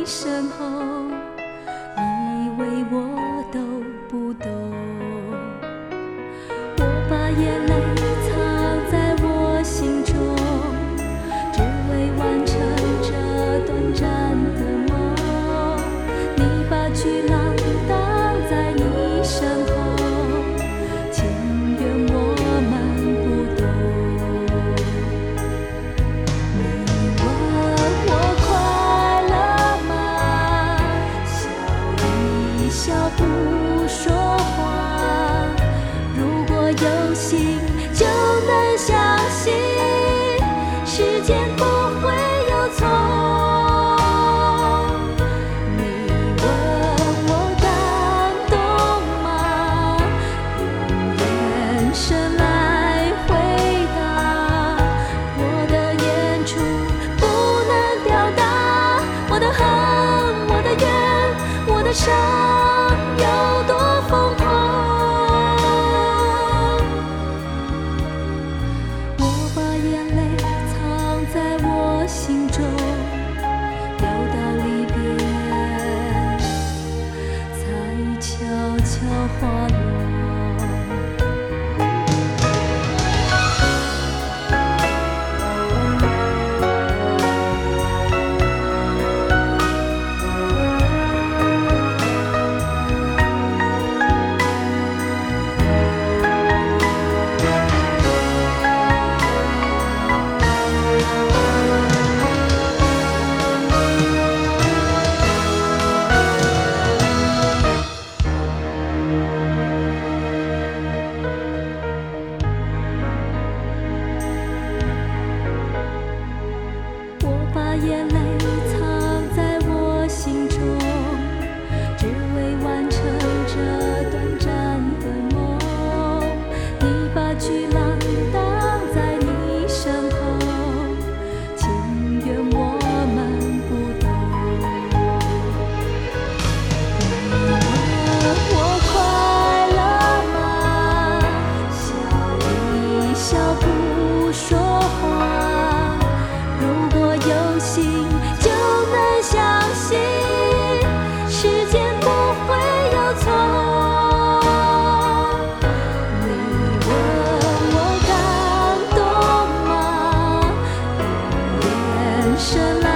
身后，以为我都不懂。我把眼泪藏在我心中，只为完成这短暂的梦。你把巨浪挡在你身后，情愿我们不懂。你问我快乐吗？笑一笑不说话。如果有心就能相信，时间不会有错。你问我感动吗？用眼神来回答。我的演出不能表达我的恨，我的怨，我的伤有多疯狂。我把眼泪藏在我心中，流到离别才悄悄滑落。我把眼泪藏在我心中，只为完成这短暂的梦。你把巨浪挡在你身后，情愿我们不懂。你问我快乐吗？笑一笑不说话。如果有心就能相信，时间不会有错。你问我感动吗？用眼神来